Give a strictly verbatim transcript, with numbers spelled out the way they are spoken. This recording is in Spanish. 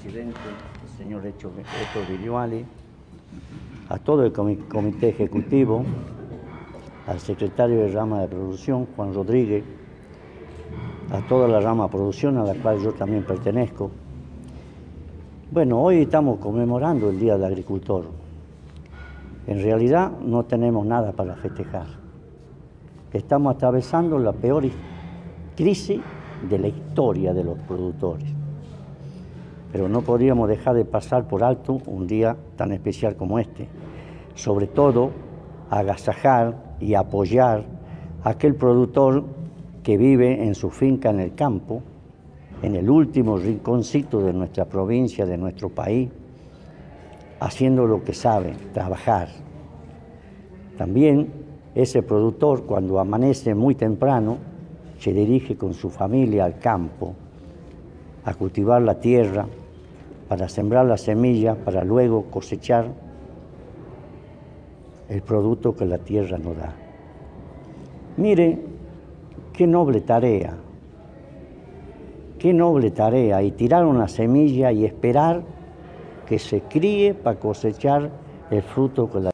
presidente, el señor Héctor Vigliuali, a todo el comité ejecutivo, al secretario de rama de producción, Juan Rodríguez, a toda la rama de producción a la cual yo también pertenezco. Bueno, hoy estamos conmemorando el Día del Agricultor. En realidad no tenemos nada para festejar. Estamos atravesando la peor crisis de la historia de los productores. Pero no podríamos dejar de pasar por alto un día tan especial como este. Sobre todo, agasajar y apoyar a aquel productor que vive en su finca en el campo, en el último rinconcito de nuestra provincia, de nuestro país, haciendo lo que sabe, trabajar. También ese productor, cuando amanece muy temprano, se dirige con su familia al campo, a cultivar la tierra, para sembrar la semilla, para luego cosechar el producto que la tierra nos da. Mire, qué noble tarea, qué noble tarea, y tirar una semilla y esperar que se críe para cosechar el fruto que la